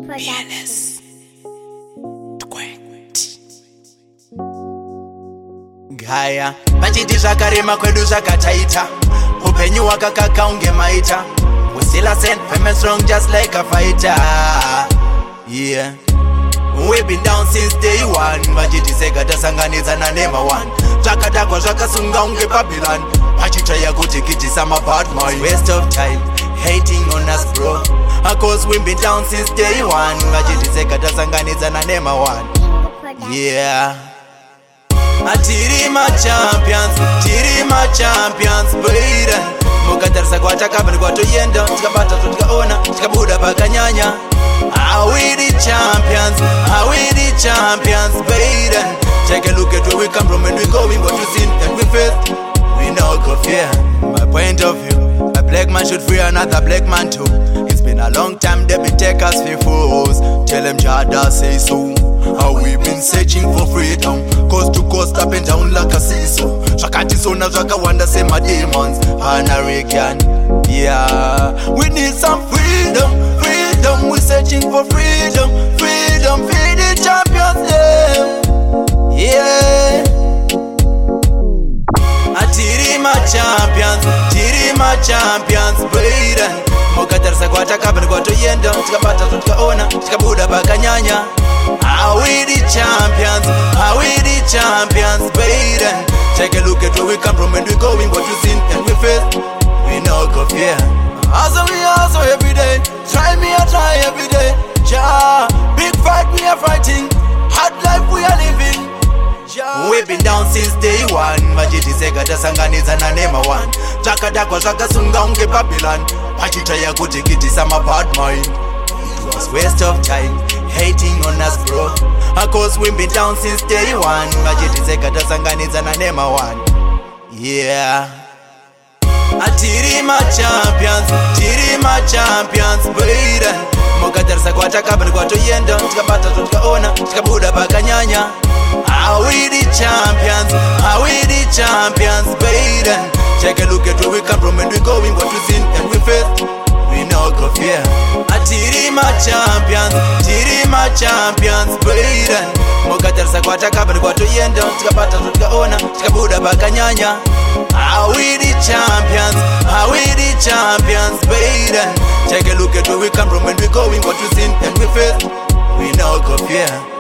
Production. Gaya pachiti zvakarema kwedu zvakataita upenyu hwakakaka unge maita. We still a sent firm and strong just like a fighter. Yeah, we've been down since day one. Vachiti sega tasanganidzana nema one. Zvakadakwa zvakasunga unge Babylon. Pachitaya kuti kitisa my bad mind. Waste of time hating on us bro, cause we've been down since day one. Vachiti sega tasanganidzana nema one. Yeah, tiri ma champions baby. Mukatarisa kwatakabva kwatoyenda tikabata tikaona tikabuda pakanyanya. Are we the champions baby? Take a look at where we come from and we going what you seen and we face. We no go fear. My point of view, a black man should free another black man too. It's been a long time they be take us for fools. Tell them Jada say so. How we been searching for freedom, coast to coast, up and down like a seesaw. Shakati sona wanda say my demons, American. Yeah, we need some freedom. We're searching for freedom. Feed the champions, yeah. Tiri ma champions, baby. Mukatarisa kwatakabva kwatoyenda tikabata tikaona tikabuda pakanyanya. Are we the champions, baby? Take a look at where we come from and we going what you seen and we face. We no go fear. Hustle every day. Try every day. Ja, big fight we are fighting. Hard life we are living. Ja. We've been down since day one. Vachiti sega tasanganidzana nema one. Zvakadakwa zvakasunga unge Babylon. Pachitaya kuti kitisa my bad mind. It was waste of time hating on us bro, cause we've been down since day one. Vachiti sega tasanganidzana nema one. Yeah, tiri ma champions baby. Mukatarisa kwatakabva kwatoyenda tikabata tikaona tikabuda pakanyanya. Are we the champions baby? Take a look at where we come from and we going what we seen and we face. We no go fear. Tiri ma champions baby. Mukatarisa kwatakabva kwatoyenda tikabata tikaona tikabuda pakanyanya. Are we the champions baby? Take a look at where we come from and we going what we seen and we face. We no go fear.